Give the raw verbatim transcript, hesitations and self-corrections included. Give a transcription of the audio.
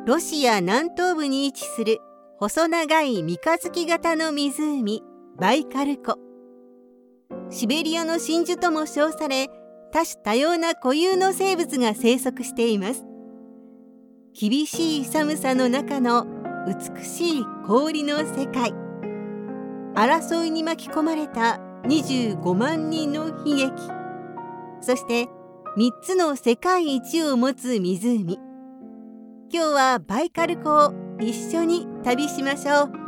ロシア南東部に位置する細長い三日月型の湖、バイカル湖。シベリアの真珠とも称され、多種多様な固有の生物が生息しています。厳しい寒さの中の美しい氷の世界。争いに巻き込まれたにじゅうごまんにんの悲劇。そしてみっつの世界一を持つ湖。今日はバイカル湖を一緒に旅しましょう。